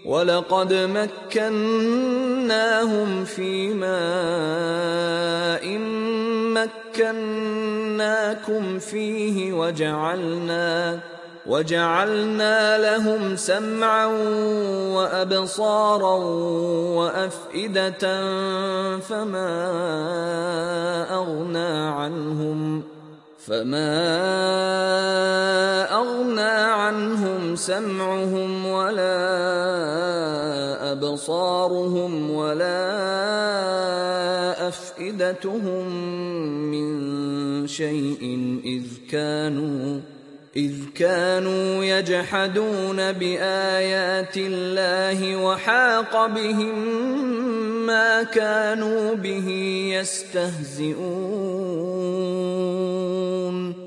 وَلَقَدْ مَكَّنَّاهُمْ فِي مَاءٍ مَّكَّنَّاكُمْ فِيهِ وَجَعَلْنَا لَهُمْ سَمْعًا وَأَبْصَارًا وَأَفْئِدَةً فَمَا أَغْنَىٰ عَنْهُمْ سَمْعُهُمْ وَلَا أَبْصَارُهُمْ وَلَا أَفْئِدَتُهُم مِّن شَيْءٍ إِذْ كَانُوا يَجْحَدُونَ بِآيَاتِ اللَّهِ وَحَاقَ بِهِم مَّا كَانُوا بِهِ يَسْتَهْزِئُونَ